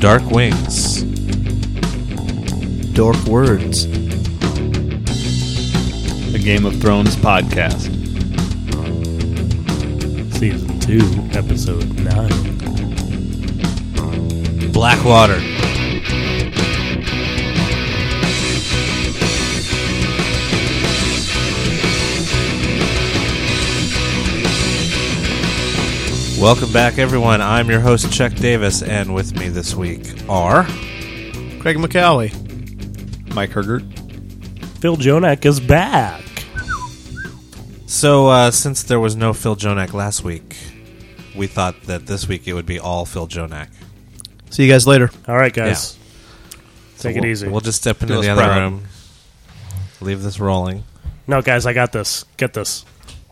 Dark Wings. Dork Words. The Game of Thrones podcast. Season 2, Episode 9. Blackwater. Welcome back, everyone. I'm your host, Chuck Davis, and with me this week are... Craig McCauley. Mike Hergert. Phil Jonak is back. So, since there was no Phil Jonak last week, we thought that this week it would be all Phil Jonak. See you guys later. All right, guys. Take it we'll, easy. We'll just step into Feel the us other proud. room. Leave this rolling. No, guys, I got this. Get this.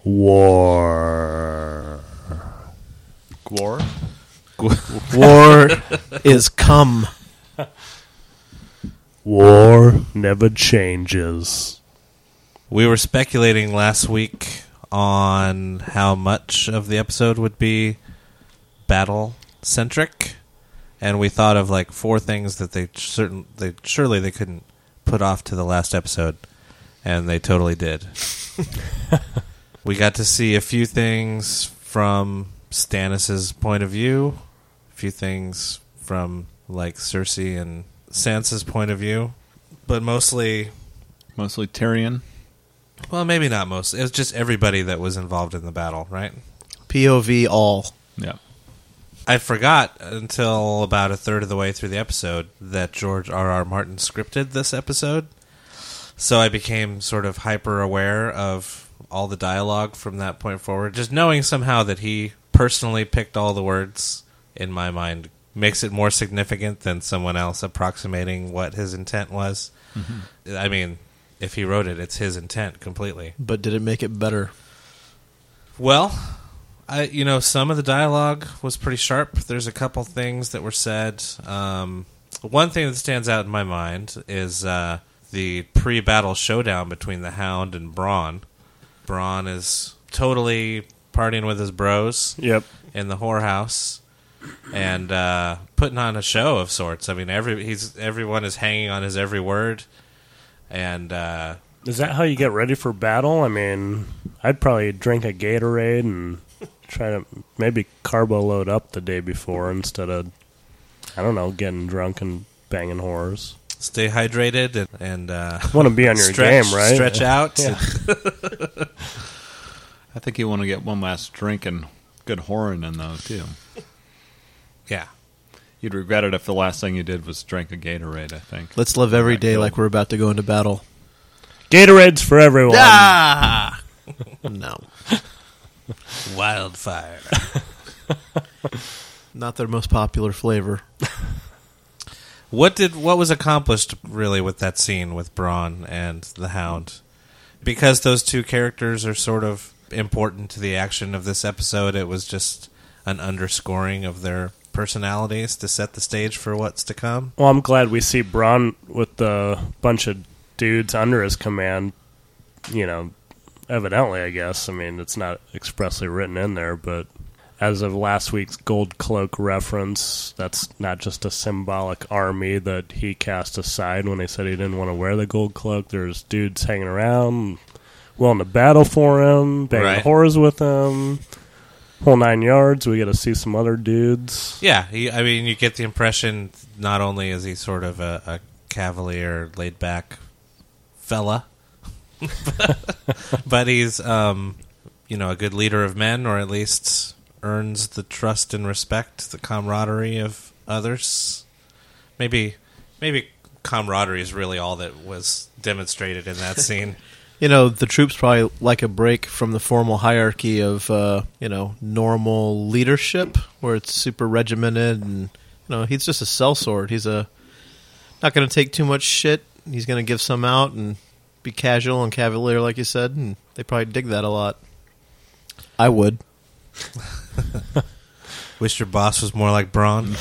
War. Gwar? War is come. War never changes. We were speculating last week on how much of the episode would be battle-centric, and we thought of like 4 things that surely they couldn't put off to the last episode, and they totally did. We got to see a few things from Stannis' point of view, a few things from like Cersei and Sansa's point of view, but mostly Tyrion. well, maybe not most. It was just everybody that was involved in the battle, right? POV all. Yeah. I forgot until about a third of the way through the episode that George R.R. Martin scripted this episode. So I became sort of hyper aware of all the dialogue from that point forward. Just knowing somehow that he personally picked all the words in my mind makes it more significant than someone else approximating what his intent was. Mm-hmm. I mean, if he wrote it, it's his intent completely. But did it make it better? Well, some of the dialogue was pretty sharp. There's a couple things that were said. One thing that stands out in my mind is the pre-battle showdown between the Hound and Bronn. Bronn is totally partying with his bros in the whorehouse and putting on a show of sorts. I mean, everyone is hanging on his every word. And Is that how you get ready for battle? I mean, I'd probably drink a Gatorade and try to maybe carbo load up the day before instead of, I don't know, getting drunk and banging whores. stay hydrated and Want to be on your stretch, game, right? Stretch out. Yeah. I think you want to get one last drink and good whoring in though too. Yeah. You'd regret it if the last thing you did was drink a Gatorade, I think. Let's live every day like we're about to go into battle. Gatorades for everyone. Ah! No. Wildfire. Not their most popular flavor. What was accomplished really with that scene with Bronn and the Hound? Because those two characters are sort of important to the action of this episode, it was just an underscoring of their personalities to set the stage for what's to come. Well, I'm glad we see Bronn with the bunch of dudes under his command, evidently, I guess. I mean, it's not expressly written in there, but as of last week's Gold Cloak reference, that's not just a symbolic army that he cast aside when he said he didn't want to wear the Gold Cloak. There's dudes hanging around, willing to battle for him, banging whores with him, whole 9 yards. We get to see some other dudes. Yeah, you get the impression not only is he sort of a cavalier, laid-back fella, but he's a good leader of men, or at least earns the trust and respect, the camaraderie of others. Maybe camaraderie is really all that was demonstrated in that scene. The troops probably like a break from the formal hierarchy of, normal leadership, where it's super regimented, and, he's just a sellsword. He's not going to take too much shit. He's going to give some out and be casual and cavalier, like you said, and they probably dig that a lot. I would. Wish your boss was more like Bronn.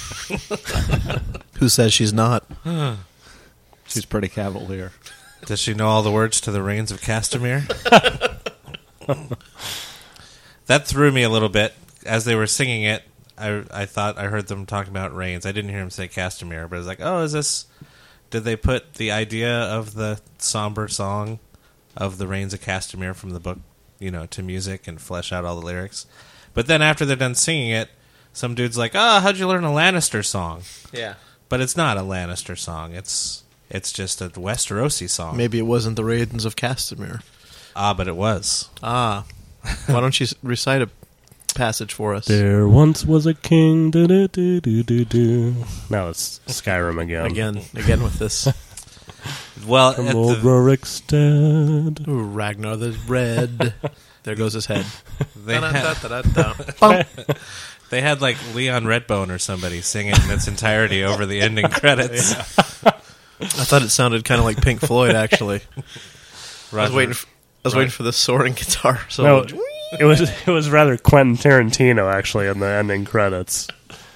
Who says she's not? She's pretty cavalier. Does she know all the words to the Reigns of Castamere? That threw me a little bit. As they were singing it, I thought I heard them talking about Rains. I didn't hear him say Castamere, but I was like, oh, is this? Did they put the idea of the somber song of the Rains of Castamere from the book, to music and flesh out all the lyrics? But then after they're done singing it, some dude's like, how'd you learn a Lannister song? Yeah. But it's not a Lannister song. It's just a Westerosi song. Maybe it wasn't the Raidens of Castamere. But it was. Why don't you recite a passage for us? There once was a king. Do-do-do-do-do-do. Now it's Skyrim again. Again with this. Well, From old Rorikstead. Ooh, Ragnar the Red. There goes his head. they had, Bum. they had like Leon Redbone or somebody sing it in its entirety over the ending credits. I thought it sounded kind of like Pink Floyd, actually. I was waiting for the soaring guitar. So No, it was rather Quentin Tarantino actually in the ending credits.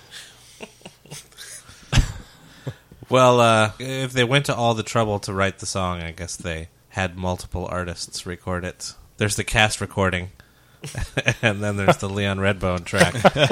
Well, if they went to all the trouble to write the song, I guess they had multiple artists record it. There's the cast recording, and then there's the Leon Redbone track.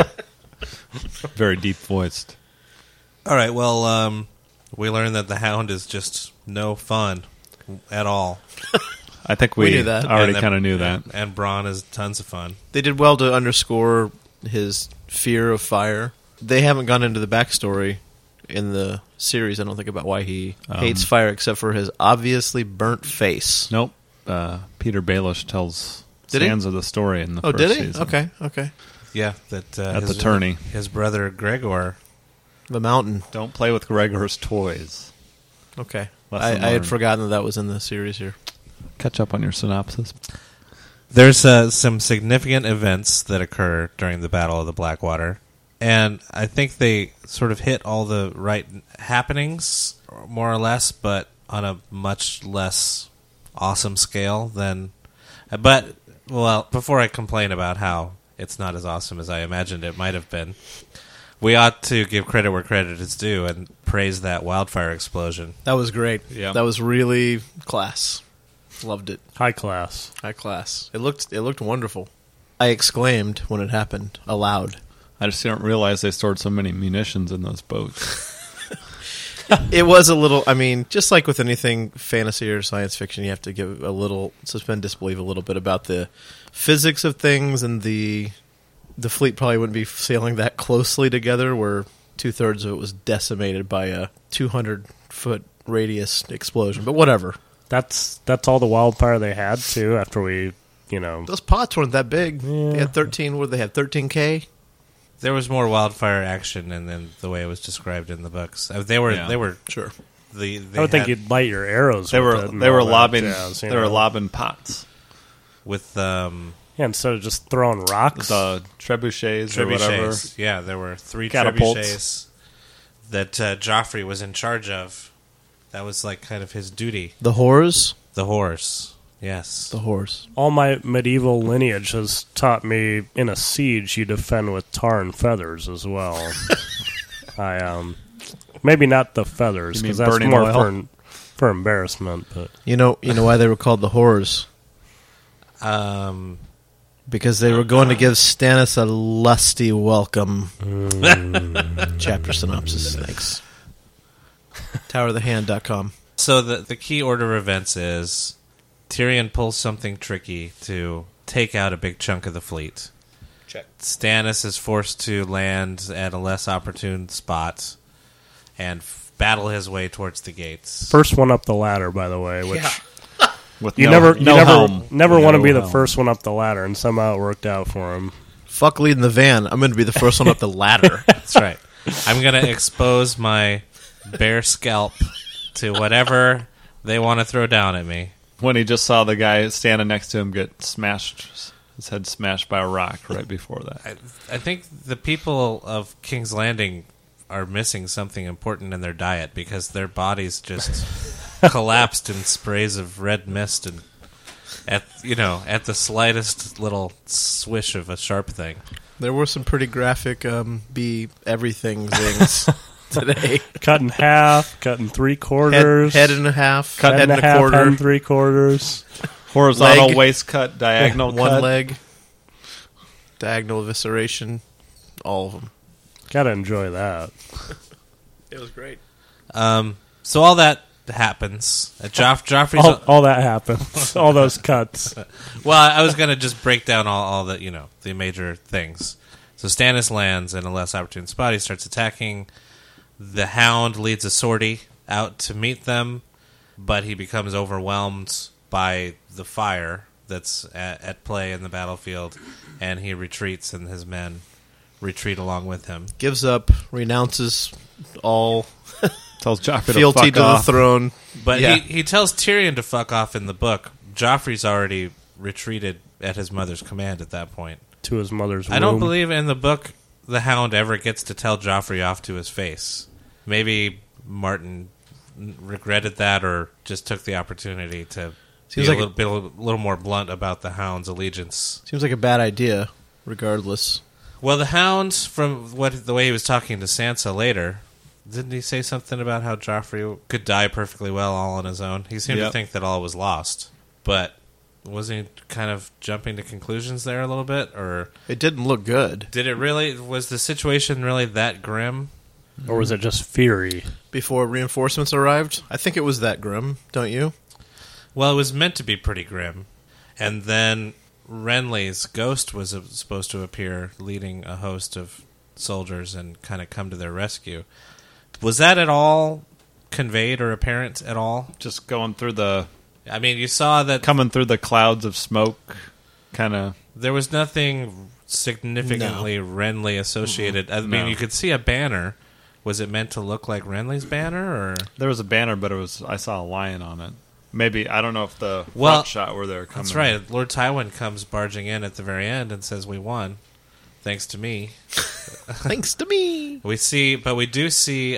Very deep voiced. All right, well, we learned that the Hound is just no fun at all. I think We we knew that. already And kind of knew that. And Bronn is tons of fun. they did well to underscore his fear of fire. They haven't gone into the backstory in the series, I don't think, about why he hates fire, except for his obviously burnt face. Nope. Peter Baelish tells Did he? Sansa the story in the Oh, first did he? season. Okay. Yeah, that At the tourney. his brother Gregor. The mountain. Don't play with Gregor's toys. Okay. Lesson I had learned. forgotten that was in the series here. Catch up on your synopsis. There's some significant events that occur during the Battle of the Blackwater, and I think they sort of hit all the right happenings, more or less, but on a much less awesome scale than... But, well, before I complain about how it's not as awesome as I imagined it might have been, we ought to give credit where credit is due and praise that wildfire explosion. That was great. Yeah. That was really class. Loved it. High class. High class. It looked wonderful. I exclaimed when it happened aloud. I just didn't realize they stored so many munitions in those boats. It was a little, I mean, just like with anything fantasy or science fiction, you have to give a little, suspend disbelief a little bit about the physics of things, and the fleet probably wouldn't be sailing that closely together, where 2/3 of it was decimated by a 200-foot radius explosion. But whatever. That's all the wildfire they had too. After we, Those pots weren't that big. Yeah. They had 13, what did they have, 13K? There was more wildfire action than the way it was described in the books. They were Sure. They I would think had- you'd light your arrows. They with were it and they were all that lobbing jazz, they were lobbing pots. with Yeah, instead of just throwing rocks. The trebuchets or whatever. trebuchets. Yeah, there were 3 Catapults. trebuchets that Joffrey was in charge of. That was like kind of his duty. The whores? The horse. Yes. The whores. All my medieval lineage has taught me in a siege you defend with tar and feathers as well. Maybe not the feathers, You mean because that's burning more oil? for embarrassment. But You know why they were called the whores? Because they were going to give Stannis a lusty welcome. Chapter synopsis. Thanks. TowerOfTheHand.com. So the key order of events is Tyrion pulls something tricky to take out a big chunk of the fleet. Check. Stannis is forced to land at a less opportune spot and battle his way towards the gates. first one up the ladder, by the way, which With you no never helm. want to be the helm. first one up the ladder, and somehow it worked out for him. Fuck leading the van. I'm going to be the first one up the ladder. That's right. I'm going to expose my bare scalp to whatever they want to throw down at me. When he just saw the guy standing next to him get smashed, his head smashed by a rock right before that. I think the people of King's Landing are missing something important in their diet because their bodies just collapsed in sprays of red mist and at the slightest little swish of a sharp thing. There were some pretty graphic be everything things today. Cut in half, cut in 3/4, Head and a half, cut head in and a half, quarter, head and 3/4. Horizontal Leg. waist cut, diagonal one cut. leg, diagonal evisceration, all of them. Gotta enjoy that. It was great. So all that happens. Joffrey's All that happens. All those cuts. well, I was going to just break down all the the major things. So Stannis lands in a less opportune spot. He starts attacking. The Hound leads a sortie out to meet them, but he becomes overwhelmed by the fire that's at play in the battlefield, and he retreats, and his men retreat along with him. Gives up, renounces all Tells Joffrey fealty to fuck off. the throne. But Yeah. he tells Tyrion to fuck off in the book. Joffrey's already retreated at his mother's command at that point. To his mother's I don't womb. believe in the book the Hound ever gets to tell Joffrey off to his face. Maybe Martin regretted that or just took the opportunity to Seems be like a little more blunt about the Hound's allegiance. Seems like a bad idea, regardless. Well, the Hound, from the way he was talking to Sansa later, didn't he say something about how Joffrey could die perfectly well all on his own? He seemed to Yep. think that all was lost. But wasn't he kind of jumping to conclusions there a little bit? Or It didn't look good. did it really, was the situation really that grim? Or was it just fury? Before reinforcements arrived, I think it was that grim, don't you? Well, it was meant to be pretty grim. And then Renly's ghost was supposed to appear leading a host of soldiers and kind of come to their rescue. Was that at all conveyed or apparent at all? Just going through the... I mean, you saw that Coming through the clouds of smoke, kind of... there was nothing significantly Renly associated. I mean, No. you could see a banner. Was it meant to look like Renly's banner, or There was a banner, but I saw a lion on it. Maybe, I don't know if the Well, front shot where they're coming. that's right. Lord Tywin comes barging in at the very end and says, "We won, thanks to me." Thanks to me. We do see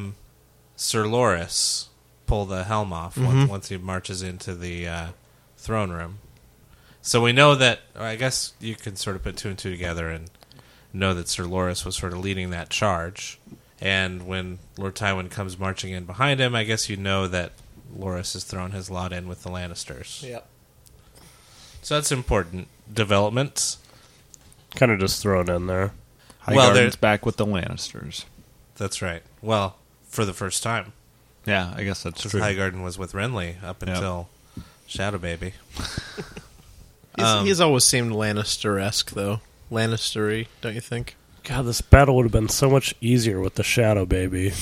Sir Loras pull the helm off once he marches into the throne room. So we know that. I guess you can sort of put two and two together and know that Sir Loras was sort of leading that charge. And when Lord Tywin comes marching in behind him, I guess you know that Loras has thrown his lot in with the Lannisters. Yep. So that's important development. Kind of just thrown in there. Highgarden's back with the Lannisters. That's right. Well, for the first time. Yeah, I guess that's Because true. Highgarden was with Renly up until Shadow Baby. He's always seemed Lannister-esque, though. Lannister-y, don't you think? God, this battle would have been so much easier with the Shadow Baby.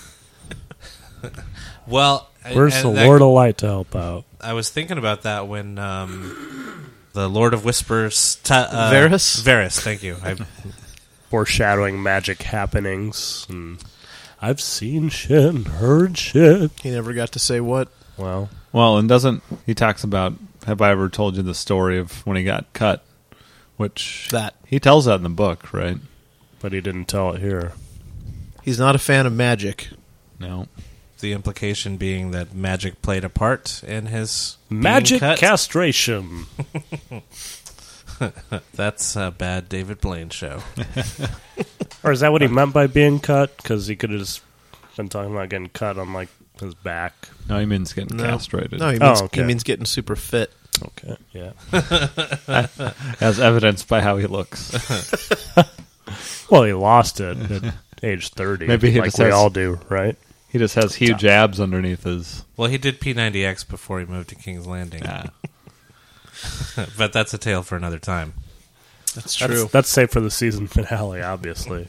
Well, Where's the Lord of Light to help out? I was thinking about that when the Lord of Whispers... Varys? Varys, thank you. Foreshadowing magic happenings. And I've seen shit and heard shit. He never got to say what. Well, Well, and he talks about, have I ever told you the story of when he got cut? Which That. he tells that in the book, right? but he didn't tell it here. He's not a fan of magic. No. The implication being that magic played a part in his being Magic cut. castration. That's a bad David Blaine show. Or is that what he meant by being cut? Because he could have just been talking about getting cut on, like, his back. No, he means getting No. castrated. No, he means, okay. he means getting super fit. Okay, yeah. As evidenced by how he looks. Well, he lost it at age 30. Maybe he like just we has- all do, right? He just has huge abs underneath his... Well, he did P90X before he moved to King's Landing. Yeah. But that's a tale for another time. That's true. That's safe for the season finale, obviously.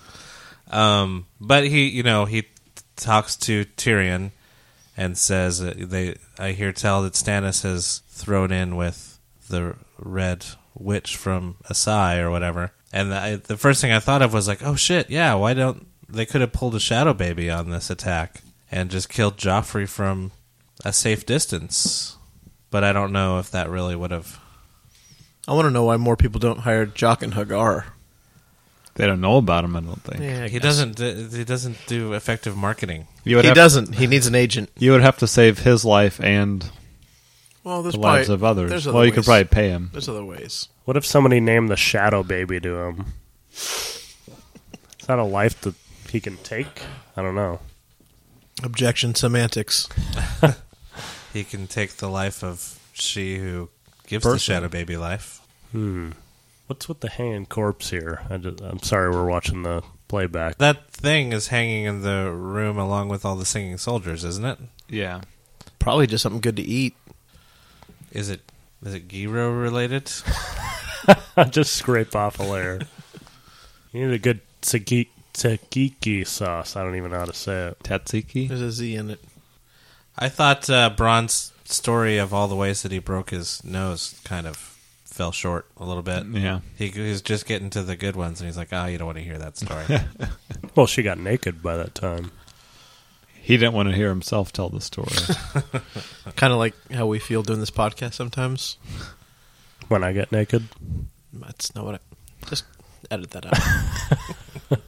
But he talks to Tyrion and says I hear tell that Stannis has thrown in with the Red Witch from Asai or whatever. And the first thing I thought of was like, oh shit, yeah, why don't they could have pulled a Shadow Baby on this attack and just killed Joffrey from a safe distance. But I don't know if that really would have. I want to know why more people don't hire Jock and Hagar. They don't know about him, I don't think. Yeah, I He guess. doesn't do effective marketing. You would He have, doesn't. He needs an agent. You would have to save his life and Well, there's the lives of others. there's Well, other you could ways. probably pay him. There's other ways. What if somebody named the Shadow Baby to him? Is that a life that he can take? I don't know. Objection semantics. He can take the life of she who gives the Person. Shadow Baby life. What's with the hanging corpse here? I'm sorry, we're watching the playback. That thing is hanging in the room along with all the singing soldiers, isn't it? Yeah. Probably just something good to eat. Is it gyro related? Just scrape off a layer. You need a good tzatziki sauce. I don't even know how to say it. Tzatziki? There's a Z in it. I thought Braun's story of all the ways that he broke his nose kind of fell short a little bit. Yeah. He was just getting to the good ones, and he's like, you don't want to hear that story. Well, she got naked by that time. He didn't want to hear himself tell the story. Kind of like how we feel doing this podcast sometimes. When I get naked. That's not what I... Just edit that out.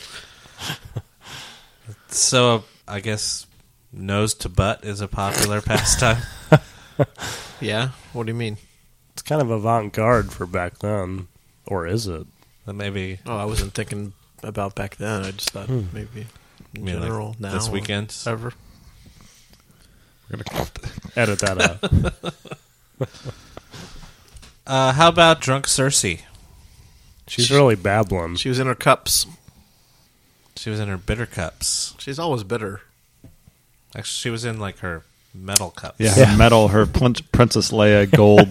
So, I guess nose to butt is a popular pastime. Yeah? What do you mean? It's kind of avant-garde for back then. Or is it? Then maybe Oh, I wasn't thinking about back then. I just thought maybe in maybe like general now. this weekend. Ever. We're gonna Edit that out. How about drunk Cersei? She's really babbling. She was in her cups. She was in her bitter cups. She's always bitter. Actually, she was in like her metal cups. Yeah, her metal, her Princess Leia gold,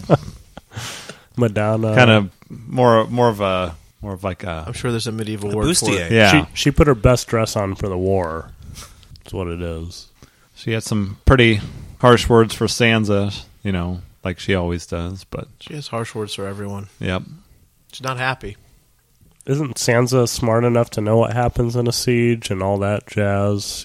Madonna. kind of more of like I'm a sure there's a medieval A word for bustier. it. yeah. She put her best dress on for the war. That's what it is. She had some pretty harsh words for Sansa, like she always does. But She has harsh words for everyone. yep, She's not happy. Isn't Sansa smart enough to know what happens in a siege and all that jazz,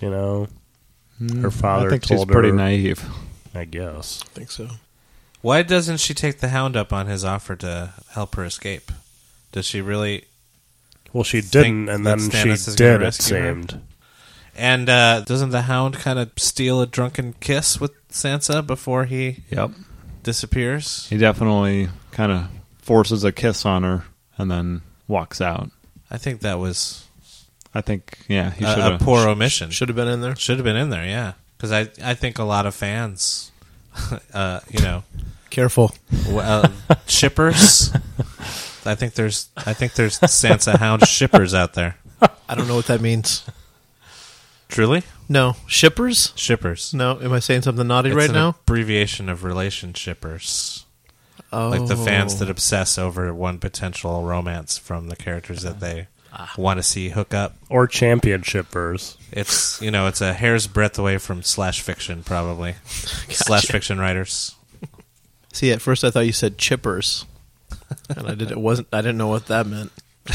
Her father I think told she's pretty her, naive. I guess. I think so. Why doesn't she take the Hound up on his offer to help her escape? Does she really? Well, she Think didn't, and that then Stannis she is gonna did, it rescue her? seemed. And doesn't the Hound kind of steal a drunken kiss with Sansa before he Yep, disappears? he definitely kind of forces a kiss on her and then walks out. I think that was I think he should a have. poor omission. Should have been in there. Should have been in there, yeah. Because I think a lot of fans, Careful. shippers. I think there's Sansa Hound shippers out there. I don't know what that means. Truly, No. Shippers? shippers. No. Am I saying something naughty It's right an now? abbreviation of relationshippers. Oh. Like the fans that obsess over one potential romance from the characters that they want to see hook up. Or championshippers. It's it's a hair's breadth away from slash fiction, probably. Slash fiction writers. See, at first I thought you said chippers. And I didn't know what that meant.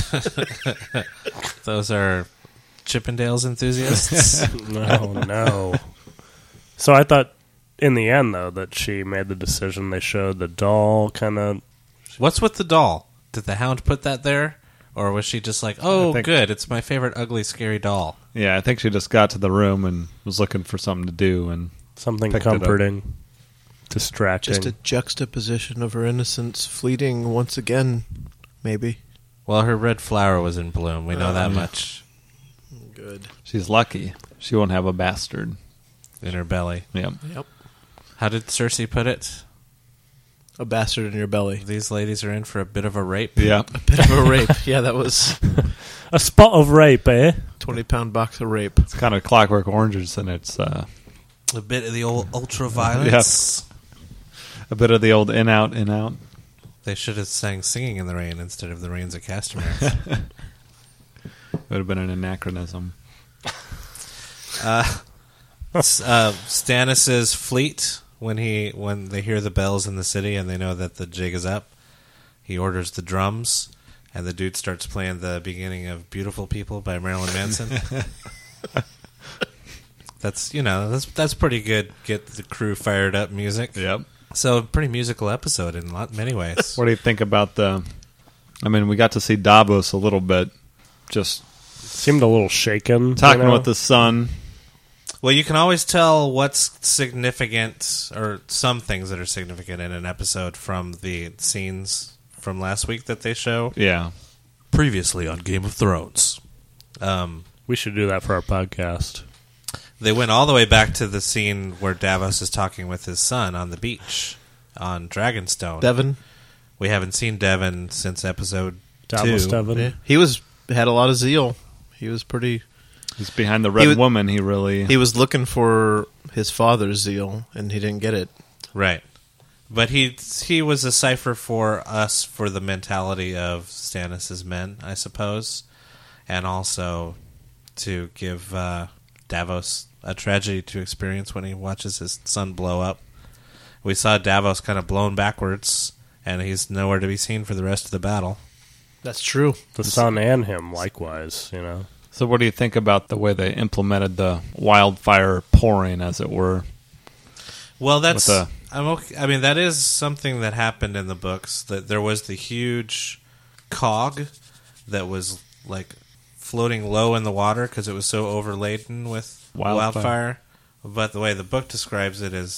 Those are Chippendales enthusiasts. No. So I thought, in the end, though, that she made the decision. They showed the doll kind of... What's with the doll? Did the Hound put that there? Or was she just like, oh, I think- good, it's my favorite ugly, scary doll? Yeah, I think she just got to the room and was looking for something to do, and Something Picked it up. comforting, distracting. Just a juxtaposition of her innocence fleeting once again, maybe. Well, her red flower was in bloom. We know that much Good. she's lucky. She won't have a bastard. in her belly. Yep. Yep. How did Cersei put it? A bastard in your belly. These ladies are in for a bit of a rape. Yep. Bit of a rape. Yeah, that was a spot of rape, eh? 20-pound box of rape. It's kind of Clockwork Oranges, and it's A bit of the old ultra violence. a bit of the old in out, in out. They should have sang "Singing in the Rain" instead of "The Rains of Castamere." Would have been an anachronism. Stannis's fleet, when they hear the bells in the city and they know that the jig is up, he orders the drums, and the dude starts playing the beginning of "Beautiful People" by Marilyn Manson. That's pretty good. Get the crew fired up music. Yep. So, a pretty musical episode in many ways. What do you think about we got to see Davos a little bit, just Seemed a little shaken. talking with the sun. Well, you can always tell what's significant, or some things that are significant in an episode from the scenes from last week that they show. Yeah. Previously on Game of Thrones. We should do that for our podcast. They went all the way back to the scene where Davos is talking with his son on the beach on Dragonstone. Devin. We haven't seen Devon since episode Davos 2. Devon. Yeah. He had a lot of zeal. He was pretty. He's behind the red woman. He was looking for his father's zeal, and he didn't get it. Right. But he was a cipher for us for the mentality of Stannis' men, I suppose, and also to give Davos a tragedy to experience when he watches his son blow up. We saw Davos kind of blown backwards, and he's nowhere to be seen for the rest of the battle. That's true. The son and him, likewise, you know. So what do you think about the way they implemented the wildfire pouring, as it were? Well, that's... I'm okay. I mean, that is something that happened in the books, that there was the huge cog that was, like, floating low in the water because it was so overladen with wildfire. But the way the book describes it is,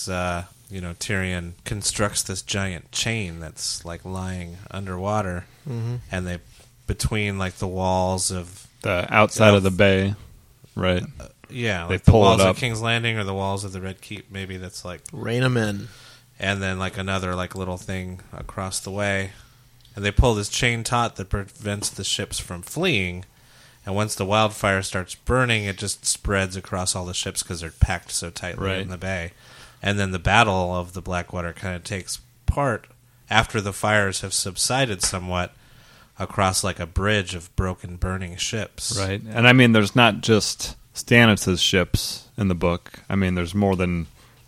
Tyrion constructs this giant chain that's, like, lying underwater, and they, between, like, the walls of... The outside of the bay, right? Yeah, they like the pull walls it up. of King's Landing or the walls of the Red Keep, maybe that's, like... Rein them in. And then, like, another, like, little thing across the way. And they pull this chain taut that prevents the ships from fleeing. And once the wildfire starts burning, it just spreads across all the ships because they're packed so tightly in the bay. And then the Battle of the Blackwater kind of takes part after the fires have subsided somewhat across, like, a bridge of broken, burning ships. Right. And, I mean, there's not just Stannis' ships in the book. I mean, there's more than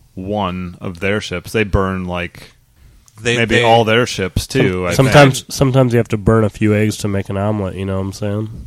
one of their ships. They burn, like, maybe all their ships, too. Sometimes you have to burn a few eggs to make an omelet, you know what I'm saying?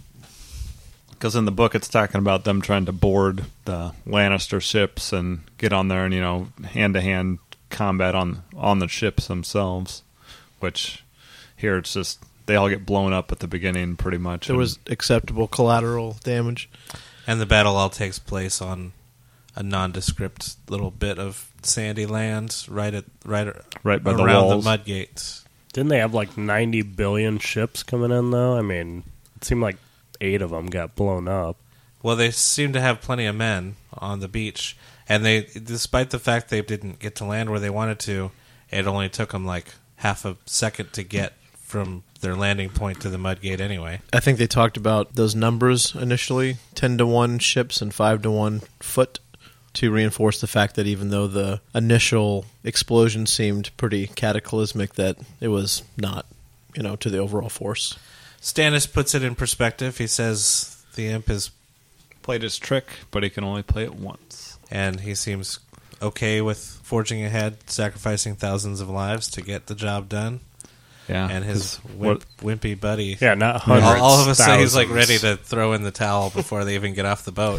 Because in the book it's talking about them trying to board the Lannister ships and get on there and, hand-to-hand combat on the ships themselves, which here it's just they all get blown up at the beginning pretty much. There was acceptable collateral damage. And the battle all takes place on a nondescript little bit of sandy land right by the walls. The mud gates. Didn't they have like 90 billion ships coming in, though? I mean, it seemed like 8 of them got blown up. Well, they seem to have plenty of men on the beach, and they, despite the fact they didn't get to land where they wanted to, it only took them like half a second to get from their landing point to the mudgate anyway. I think they talked about those numbers initially, 10-1 ships and 5-1 foot, to reinforce the fact that even though the initial explosion seemed pretty cataclysmic, that it was not, to the overall force. Stannis puts it in perspective. He says the imp has played his trick, but he can only play it once. And he seems okay with forging ahead, sacrificing thousands of lives to get the job done. Yeah, and his wimpy buddy. Yeah, not hundreds. All of a sudden, he's like ready to throw in the towel before they even get off the boat.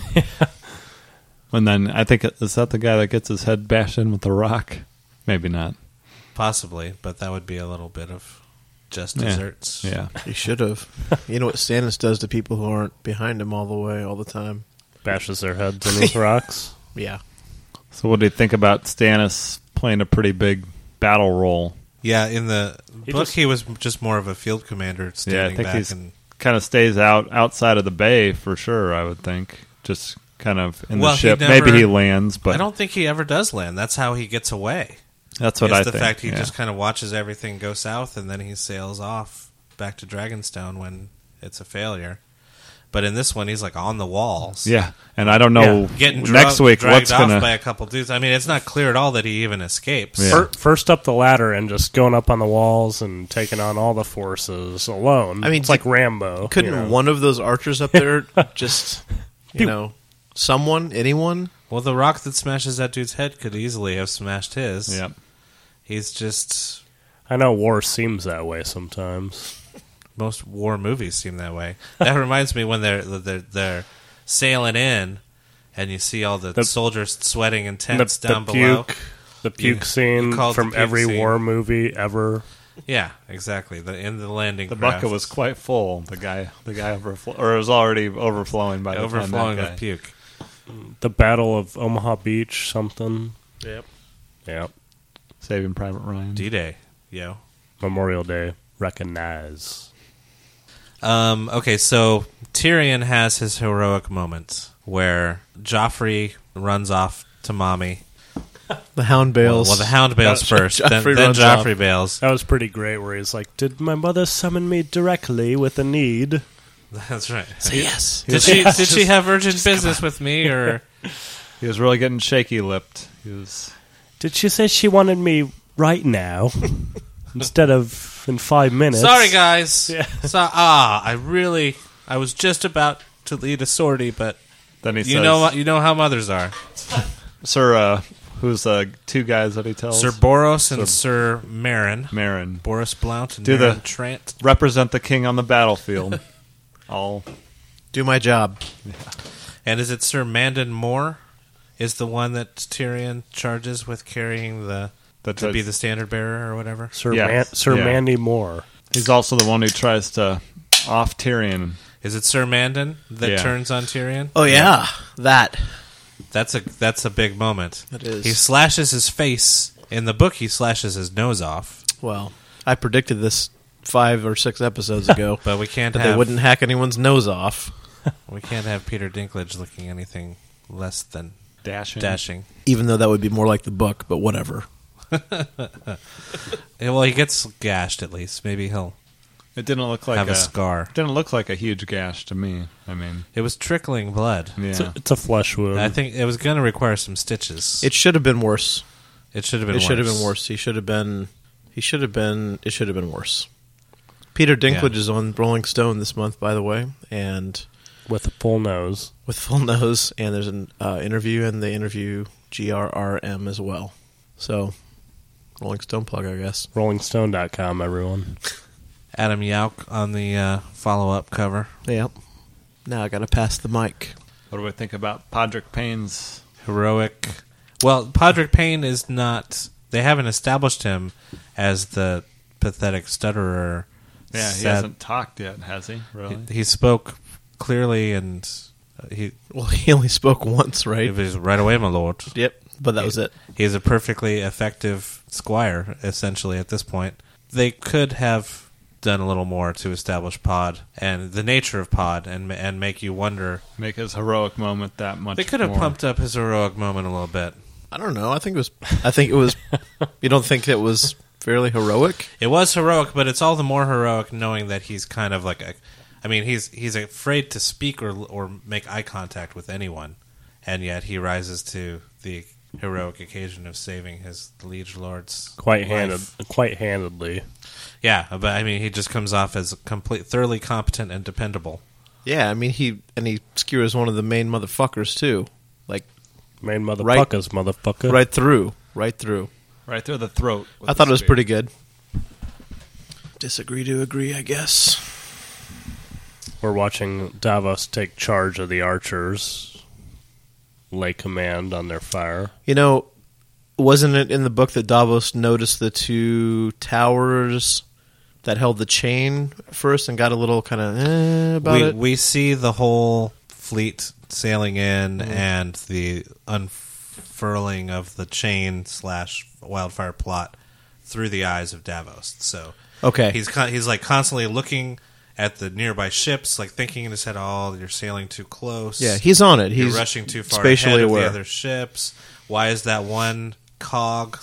And then I think, is that the guy that gets his head bashed in with the rock? Maybe not. Possibly, but that would be a little bit of just desserts. Yeah. He should have. You know what Stannis does to people who aren't behind him all the way, all the time? Bashes their heads in with rocks. Yeah. So what do you think about Stannis playing a pretty big battle role? Yeah, in the book, he was just more of a field commander standing back. He's kind of stays outside of the bay for sure, I would think. Just kind of in the ship. Maybe he lands, but I don't think he ever does land. That's how he gets away. That's what I think. The fact he just kind of watches everything go south, and then he sails off back to Dragonstone when it's a failure. But in this one, he's like on the walls. Yeah, and I don't know getting next week what's dragged going off by a couple dudes. I mean, it's not clear at all that he even escapes. Yeah. First up the ladder and just going up on the walls and taking on all the forces alone. I mean, it's like Rambo. Couldn't one of those archers up there just, anyone? Well, the rock that smashes that dude's head could easily have smashed his. Yep. He's just... I know war seems that way sometimes. Most war movies seem that way. That reminds me when they're sailing in, and you see all the soldiers sweating in tents down below. The puke scene from every war movie ever. Yeah, exactly. In the landing, the bucket was quite full. The guy overflowed, or it was already overflowing by the time overflowing with puke. The Battle of Omaha Beach, something. Yep. Saving Private Ryan. D-Day, yo. Memorial Day. Recognize. Okay, so Tyrion has his heroic moment where Joffrey runs off to mommy. The Hound bails. Well, the Hound bails first, then Joffrey bails. That was pretty great, where he's like, "Did my mother summon me directly with a need?" That's right. Say yes. Did she have urgent business with me, or He was really getting shaky-lipped. He was... Did she say she wanted me right now instead of in 5 minutes? sorry guys? Yeah. I was just about to lead a sortie, but Then he you says, know how mothers are. Sir, who's the two guys that he tells? Sir Boros and Sir Marin. Marin. Boris Blount and Do Marin the- Trant. Represent the king on the battlefield. All Do my job. And is it Sir Mandon Moore is the one that Tyrion charges with carrying to be the standard bearer or whatever? Sir, Yes. Sir Yeah. Mandy Moore. He's also the one who tries to off Tyrion. Is it Sir Mandon that Yeah. turns on Tyrion? Oh yeah, that. That's a big moment. It is. He slashes his face. In the book, he slashes his nose off. Well, I predicted this 5 or 6 episodes ago, But we can't that have they wouldn't hack anyone's nose off, we can't have Peter Dinklage looking anything less than Dashing. even though that would be more like the book. But whatever. Yeah, well, he gets gashed at least. Maybe he'll It didn't look like have a scar. Didn't look like a huge gash to me. I mean, It was trickling blood. yeah. It's a flesh wound. I think it was going to require some stitches. It should have been worse. It should have been. It should have been worse. He should have been. It should have been worse. Peter Dinklage is on Rolling Stone this month, by the way, and with a full nose. with full nose. And there's an interview, and they interview GRRM as well. So, Rolling Stone plug, I guess. RollingStone.com, everyone. Adam Yauch on the follow-up cover. Yep. Now I got to pass the mic. What do we think about Podrick Payne's? Heroic. Well, Podrick Payne is not. They haven't established him as the pathetic stutterer. Yeah, he sad- hasn't talked yet, has he? Really? He spoke clearly, and he Only spoke once, right? it was right away, my lord. Yep. But that was it. He's a perfectly effective squire, essentially, at this point. They could have done a little more to establish Pod and the nature of Pod and make you wonder. Make his heroic moment that much They could have more. pumped up his heroic moment a little bit. I don't know. I think it was. You don't think it was fairly heroic? It was heroic, but it's all the more heroic knowing that he's kind of like a... I mean, he's afraid to speak or make eye contact with anyone, and yet he rises to the heroic occasion of saving his liege lord's Quite life. handedly. Yeah, but I mean, he just comes off as thoroughly competent and dependable. Yeah, I mean he skewers one of the main motherfuckers too, like Main motherfuckers, motherfucker. right through. Right through the throat. with I thought the it was spear. pretty good. Disagree to agree, I guess. We're watching Davos take charge of the archers, lay command on their fire. You know, wasn't it in the book that Davos noticed the 2 towers that held the chain first and got a little kind of about it? We see the whole fleet sailing in and the unfurling of the chain / wildfire plot through the eyes of Davos. So Okay. he's like constantly looking at the nearby ships, like thinking in his head, "Oh, you're sailing too close. Yeah, he's on it. You're He's rushing too far spatially ahead of aware. the other ships. Why is that one cog,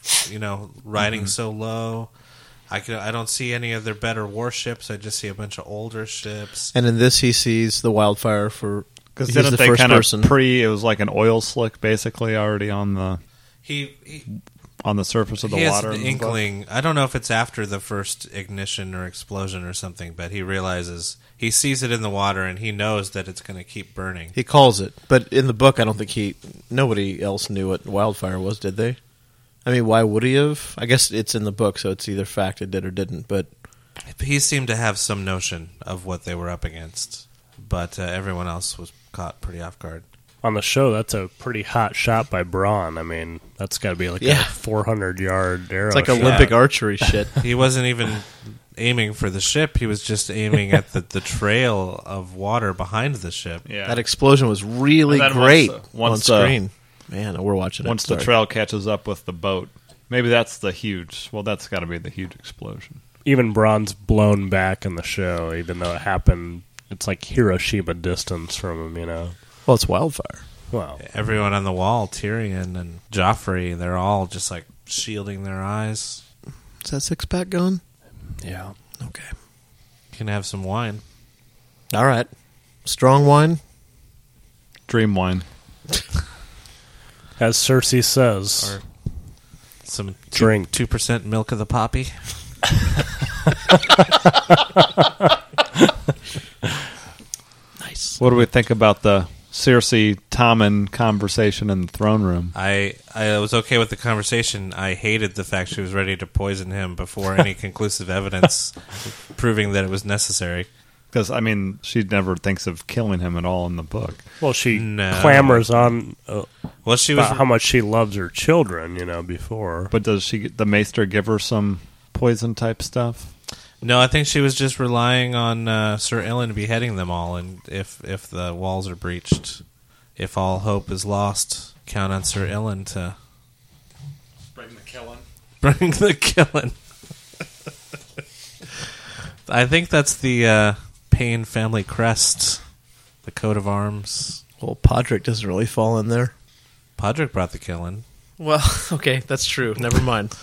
riding so low? I don't see any other better warships. I just see a bunch of older ships." And in this, he sees the wildfire for Because he's didn't the they first kind person. of it was like an oil slick basically already on the He surface of the he water. has an and stuff? inkling. I don't know if it's after the first ignition or explosion or something, but he realizes he sees it in the water and he knows that it's going to keep burning. He calls it, but in the book, I don't think nobody else knew what wildfire was, did they? I mean, why would he have? I guess it's in the book, so it's either fact it did or didn't. But He seemed to have some notion of what they were up against, but everyone else was caught pretty off guard. On the show, that's a pretty hot shot by Braun. I mean, that's got to be like Yeah. a 400-yard arrow. it's like shot. Olympic archery shit. He wasn't even aiming for the ship. He was just aiming at the trail of water behind the ship. Yeah. That explosion was really And then great once on the- screen. Man, we're watching it. Once the Sorry. trail catches up with the boat, maybe that's the huge. Well, that's got to be the huge explosion. Even Braun's blown back in the show, even though it happened. It's like Hiroshima distance from him, Well, it's wildfire. Well, Everyone on the wall, Tyrion and Joffrey, they're all just like shielding their eyes. Is that 6-pack gone? yeah. Okay. You can have some wine. All right. Strong wine? Dream wine. As Cersei says, Or some drink. 2% milk of the poppy. Nice. What do we think about the Cersei Tommen conversation in the throne room? I was okay with the conversation. I hated the fact she was ready to poison him before any conclusive evidence proving that it was necessary. Because, I mean, she never thinks of killing him at all in the book. well, she No. clamors on Well, she was about how much she loves her children, before. But does the Maester give her some poison-type stuff? No, I think she was just relying on Sir Ilyn beheading them all, and if the walls are breached, if all hope is lost, count on Sir Ilyn to Bring the killing. bring the killing. I think that's the Payne family crest, the coat of arms. Well, Podrick doesn't really fall in there. Podrick brought the killing. Well, okay, that's true. Never mind.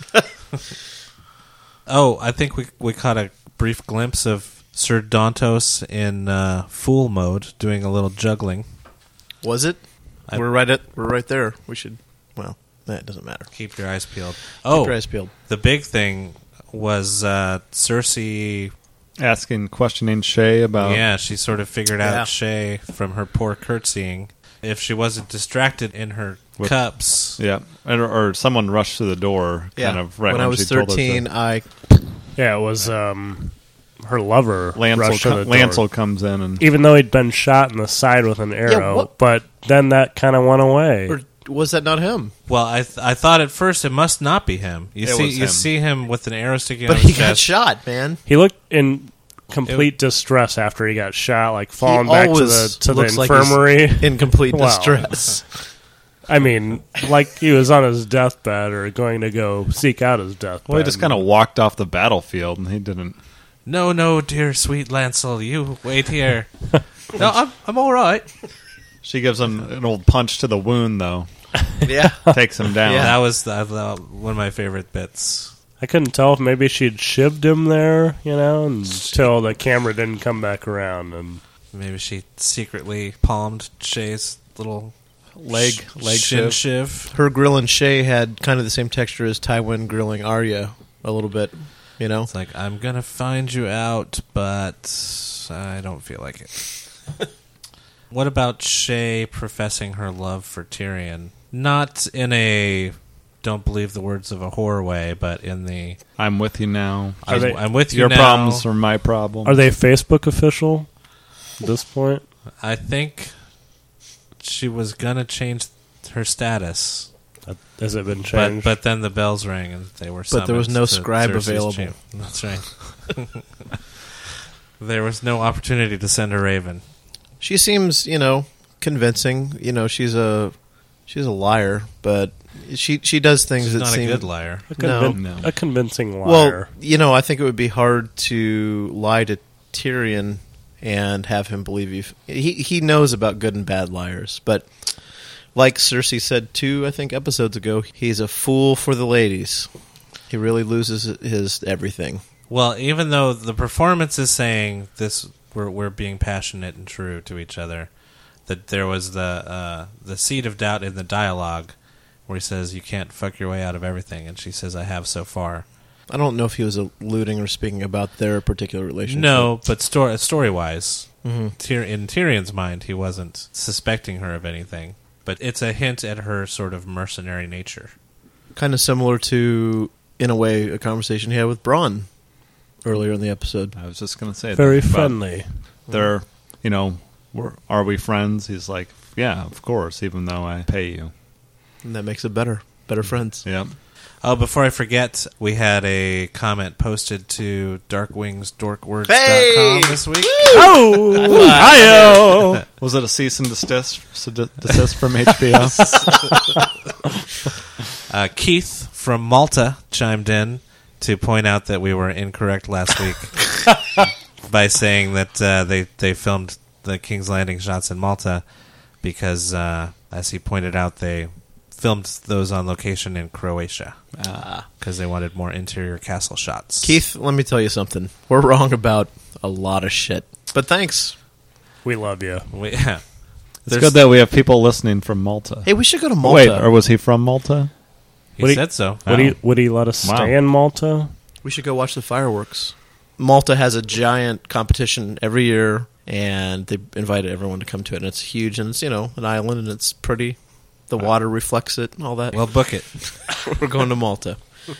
Oh, I think we caught a brief glimpse of Sir Dantos in fool mode doing a little juggling. Was it? I- We're right there. We should. Well, that doesn't matter. Keep your eyes peeled. Keep Oh, your eyes peeled. the big thing was Cersei. Questioning Shay about... Yeah, she sort of figured Yeah. out Shay from her poor curtsying. If she wasn't distracted in her With- cups, Yeah, or someone rushed to the door, Yeah. kind of right when I was she told us 13, that. Yeah, it was her lover. rushed to the door. Lancel comes in and Even though he'd been shot in the side with an arrow, what- but then that kind of went away. or was that not him? well, I thought at first it must not be him. You It see, was you him. see him with an arrow sticking But out he his got chest. shot, man. He looked in complete distress after he got shot, like falling back to always the looks like he's infirmary. in complete Wow. distress. I mean, like he was on his deathbed or going to go seek out his deathbed. well, he just kind of walked off the battlefield, and he didn't. No, dear sweet Lancel, you wait here. No, I'm all right. She gives him an old punch to the wound, though. Yeah. Takes him down. That was one of my favorite bits. I couldn't tell if maybe she'd shivved him there, until the camera didn't come back around. And Maybe she secretly palmed Shay's little Leg shin shiv. shiv. Her grilling Shay had kind of the same texture as Tywin grilling Arya a little bit, It's like, I'm going to find you out, but I don't feel like it. What about Shay professing her love for Tyrion? Not in a don't believe the words of a whore way, but in the I'm with you now. I'm with you Your now. problems are my problems. are they Facebook official at this point? I think she was going to change her status. Has it been changed? But then the bells rang and they were But there was summoned no to scribe Cersei's available. chamber. That's right. There was no opportunity to send a raven. She seems, convincing. She's a liar, but she does things She's that not seem a good liar. No. A convincing Well, liar. I think it would be hard to lie to Tyrion and have him believe you. He knows about good and bad liars, but like Cersei said 2, I think, episodes ago, he's a fool for the ladies. He really loses his everything. Well, even though the performance is saying this, we're being passionate and true to each other, that there was the seed of doubt in the dialogue where he says, "You can't fuck your way out of everything," and she says, "I have so far." I don't know if he was alluding or speaking about their particular relationship. No, but story-wise, Mhm. in Tyrion's mind, he wasn't suspecting her of anything. But it's a hint at her sort of mercenary nature. Kind of similar to, in a way, a conversation he had with Bronn earlier in the episode. I was just going to say Very that about friendly. They're, are we friends? He's like, yeah, of course, even though I pay you. And that makes it better friends. Yep. Oh, before I forget, we had a comment posted to darkwingsdorkwords.com Hey! this week. Oh, hi-yo! Was it a cease and desist from HBO? Keith from Malta chimed in to point out that we were incorrect last week by saying that they filmed the King's Landing shots in Malta because, as he pointed out, they filmed those on location in Croatia because they wanted more interior castle shots. Keith, let me tell you something. We're wrong about a lot of shit. But thanks. We love you. Yeah. It's good that we have people listening from Malta. Hey, we should go to Malta. Wait, or was he from Malta? He said so. Would he let us Wow. stay in Malta? We should go watch the fireworks. Malta has a giant competition every year, and they invited everyone to come to it. And it's huge, and it's, an island, and it's pretty. The water reflects it and all that. Well, book it. We're going to Malta.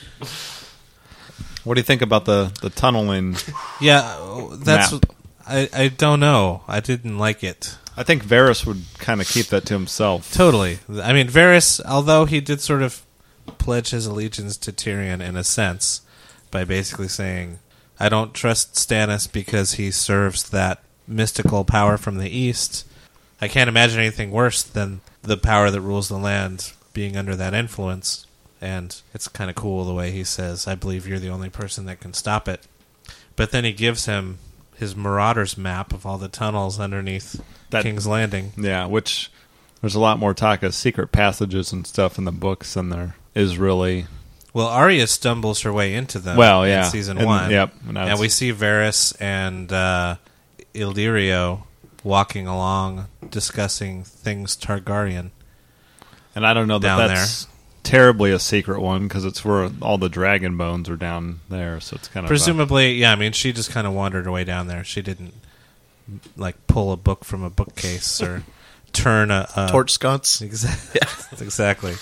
What do you think about the tunneling? Yeah, that's. Map. I don't know. I didn't like it. I think Varys would kind of keep that to himself. Totally. I mean, Varys, although he did sort of pledge his allegiance to Tyrion in a sense by basically saying, I don't trust Stannis because he serves that mystical power from the east. I can't imagine anything worse than the power that rules the land being under that influence. And it's kind of cool the way he says, I believe you're the only person that can stop it. But then he gives him his Marauders map of all the tunnels underneath King's Landing. Yeah, which there's a lot more talk of secret passages and stuff in the books than there is really. Well, Arya stumbles her way into them in season 1. Yep. And we see Varys and Illyrio walking along discussing things Targaryen. And I don't know that down that's terribly a secret one because it's where all the dragon bones are down there, so it's kind of presumably, yeah. I mean, she just kind of wandered her way down there. She didn't pull a book from a bookcase or turn a torch sconce. Exactly.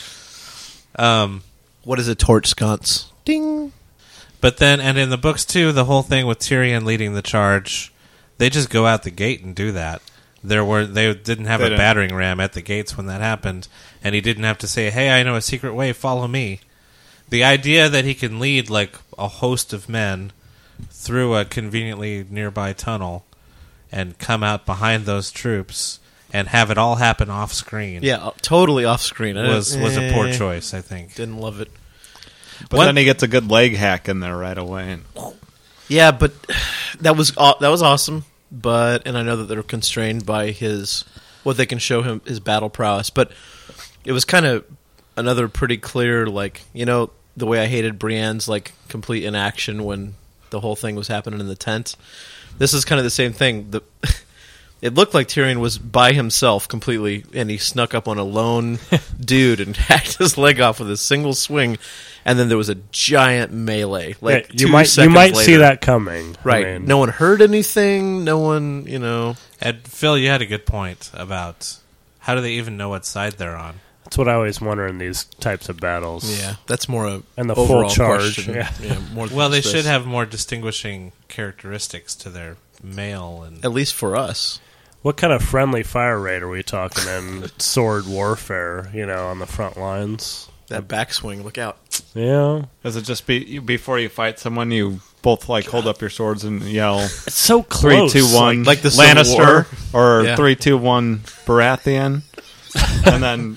What is a torch sconce? Ding. But then, and in the books too, the whole thing with Tyrion leading the charge, they just go out the gate and do that. They didn't have a battering ram at the gates when that happened, and he didn't have to say, "Hey, I know a secret way. Follow me." The idea that he can lead like a host of men through a conveniently nearby tunnel and come out behind those troops and have it all happen off screen, totally off screen, was a poor choice. I think didn't love it. But then he gets a good leg hack in there right away. Yeah, but that was awesome. And I know that they're constrained by what they can show him, his battle prowess. But it was kind of another pretty clear, the way I hated Brienne's complete inaction when the whole thing was happening in the tent. This is kind of the same thing. It looked like Tyrion was by himself completely, and he snuck up on a lone dude and hacked his leg off with a single swing. And then there was a giant melee. You might see that coming, right? I mean, no one heard anything. No one, And Phil, you had a good point about how do they even know what side they're on. That's what I always wonder in these types of battles. Yeah, that's more and the full charge. Question. Yeah. Well, they should have more distinguishing characteristics to their mail, and at least for us. What kind of friendly fire rate are we talking in sword warfare? On the front lines. That backswing, look out. Yeah. Does it just be before you fight someone, you both hold up your swords and yell? It's so close. 3, 2, 1, like the Lannister, or 3, 2, 1, Baratheon, and then.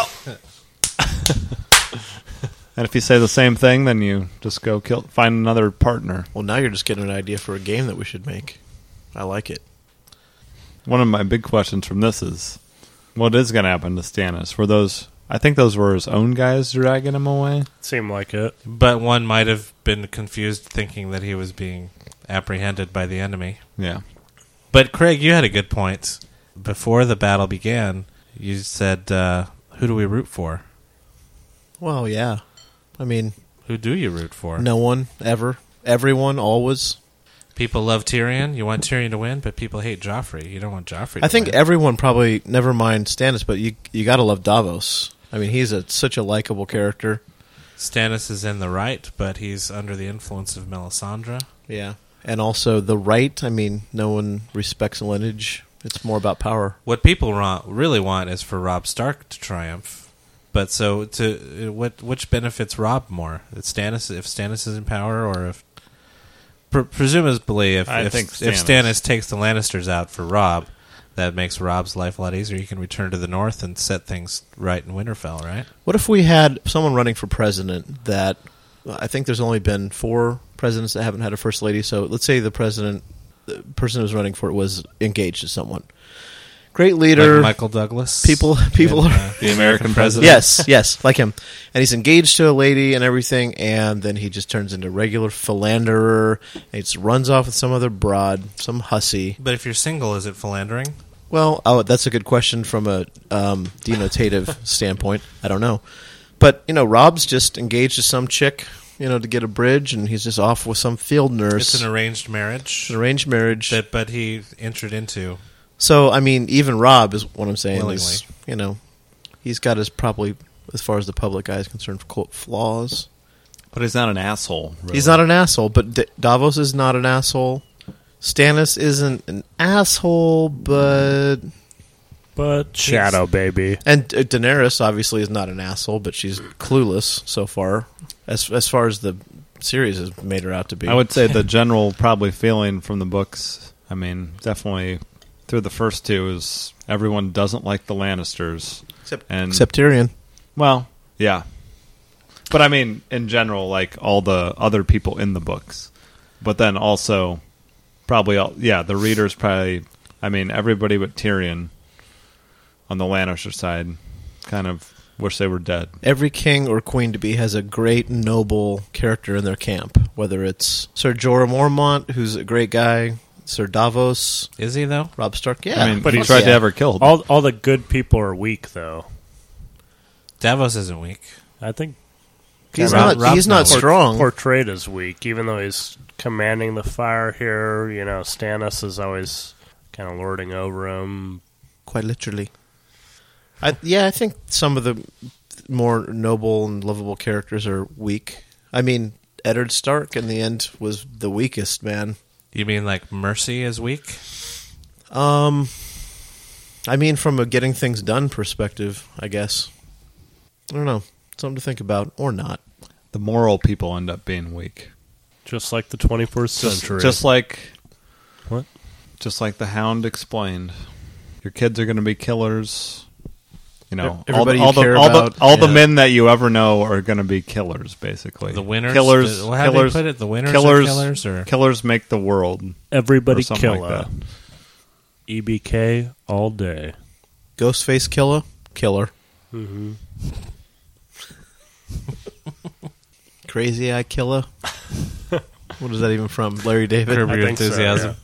And if you say the same thing, then you just go find another partner. Well, now you're just getting an idea for a game that we should make. I like it. One of my big questions from this is, what is going to happen to Stannis? I think those were his own guys dragging him away. Seemed like it. But one might have been confused thinking that he was being apprehended by the enemy. Yeah. But Craig, you had a good point. Before the battle began, you said, who do we root for? Well, yeah. I mean... Who do you root for? No one, ever. Everyone, always. People love Tyrion. You want Tyrion to win, but people hate Joffrey. You don't want Joffrey to win. I think everyone probably, never mind Stannis, but you got to love Davos. I mean, he's such a likable character. Stannis is in the right, but he's under the influence of Melisandre. Yeah. And also the right, I mean, no one respects lineage. It's more about power. What people really want is for Robb Stark to triumph. But so, which benefits Robb more? If Stannis is in power, or if... Presumably, if Stannis takes the Lannisters out for Robb, that makes Robb's life a lot easier. He can return to the north and set things right in Winterfell, right? What if we had someone running for president that... I think there's only been 4 presidents that haven't had a first lady, so let's say the person who was running for it was engaged to someone. Great leader. Like Michael Douglas. People in, The American president. Yes, like him. And he's engaged to a lady and everything, and then he just turns into a regular philanderer, and he just runs off with some other broad, some hussy. But if you're single, is it philandering? Well, that's a good question from a denotative standpoint. I don't know. But, Rob's just engaged to some chick, to get a bridge, and he's just off with some field nurse. It's an arranged marriage. An arranged marriage. But he entered into. So, I mean, even Rob is what I'm saying Willingly. is, he's got his probably, as far as the public eye is concerned, quote, flaws. But he's not an asshole. Really. He's not an asshole, but Davos is not an asshole. Stannis isn't an asshole, but Shadow baby. and Daenerys obviously is not an asshole, but she's clueless so far, as far as the series has made her out to be. I would say the general probably feeling from the books, I mean, definitely through the first two, is everyone doesn't like the Lannisters. except Tyrion. Well, yeah. But I mean, in general, like all the other people in the books. But then also, probably, the readers probably, I mean, everybody but Tyrion on the Lannister side kind of wish they were dead. Every king or queen to be has a great, noble character in their camp, whether it's Ser Jorah Mormont, who's a great guy, Sir Davos, Is he, though? Robb Stark. Yeah, I mean, But he he's- tried to have her killed. All the good people are weak, though. Davos isn't weak. I think he's Rob- not. He's not Rob's not strong. portrayed as weak, even though he's commanding the fire here. Stannis is always kind of lording over him. Quite literally. I think some of the more noble and lovable characters are weak. I mean, Eddard Stark in the end was the weakest man. You mean like Mercy is weak? I mean, from a getting things done perspective, I guess. I don't know. Something to think about, or not. The moral people end up being weak. Just like the 21st century. Just like What? Just like the Hound explained. Your kids are going to be killers. Everybody you care about, the men that you ever know are going to be killers, basically. The winners? Killers. How do they put it? The winners are killers? Or? Killers make the world. Everybody or something killer. like that. EBK all day. Ghostface killer. Mm-hmm. Crazy Eye killer. What is that even from? Larry David? Curb Your think so, Enthusiasm.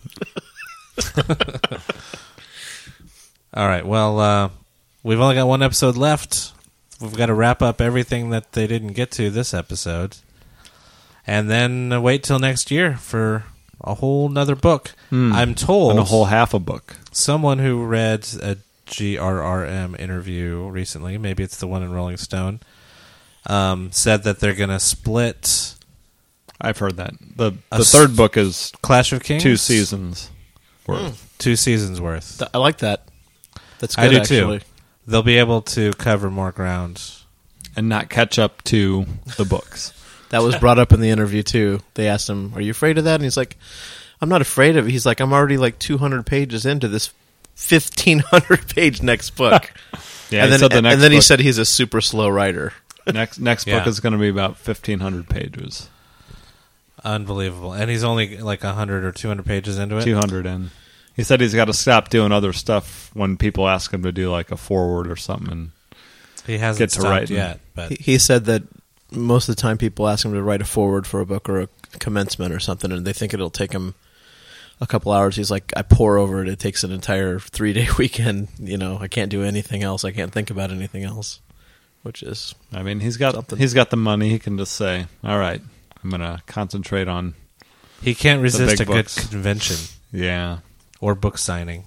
All right. Well, we've only got one episode left. We've got to wrap up everything that they didn't get to this episode. And then wait till next year for a whole nother book. I'm told... And a whole half a book. Someone who read a GRRM interview recently, maybe it's the one in Rolling Stone, said that they're going to split... I've heard that. The third book is Clash of Kings? 2 seasons worth. 2 seasons worth. I like that. That's good, I do actually. too. They'll be able to cover more ground. And not catch up to the books. That was brought up in the interview, too. They asked him, are you afraid of that? And he's like, I'm not afraid of it. He's like, I'm already like 200 pages into this 1,500-page next book. Yeah, and he said the next then he book- said he's a super slow writer. Next Yeah. book is going to be about 1,500 pages. Unbelievable. And he's only like 100 or 200 pages into it. 200 in. He said he's got to stop doing other stuff when people ask him to do like a foreword or something. And He hasn't Get to stopped writing. yet. But He said that most of the time people ask him to write a foreword for a book or a commencement or something, and they think it'll take him a couple hours. He's like, I pour over it. It takes an entire 3-day weekend. I can't do anything else. I can't think about anything else, which is... I mean, he's got Something. the money. He can just say, all right, I'm going to concentrate on, he can't resist big a good books. convention yeah. or book signing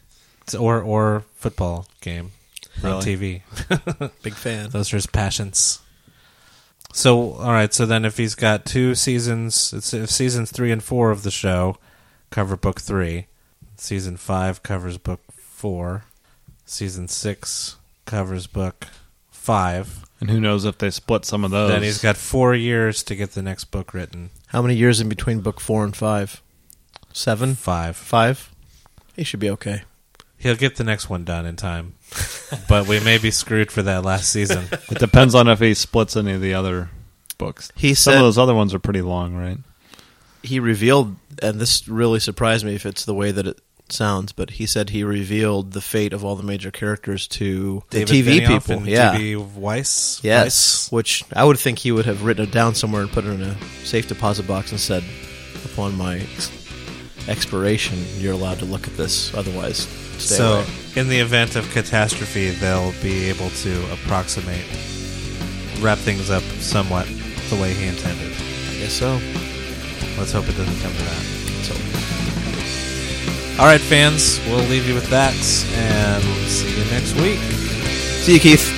or football game on Really? TV. Big fan. Those are his passions. So, all right. So then, if he's got 2 seasons, if seasons 3 and 4 of the show cover book 3, season 5 covers book 4, season 6 covers book 5. And who knows if they split some of those. Then he's got 4 years to get the next book written. How many years in between book 4 and 5? 7? 5. 5? He should be okay. He'll get the next one done in time, but we may be screwed for that last season. It depends on if he splits any of the other books. He Some said of those other ones are pretty long, right? he revealed, and this really surprised me if it's the way that sounds, but he said he revealed the fate of all the major characters to David the TV Benioff people. and Yeah. D.B. Weiss. Yes, Weiss. which I would think he would have written it down somewhere and put it in a safe deposit box and said, upon my expiration, you're allowed to look at this, otherwise stay So, away. in the event of catastrophe, they'll be able to wrap things up somewhat the way he intended. I guess so. Let's hope it doesn't come to that. So, All right, fans, we'll leave you with that, and see you next week. see you, Keith.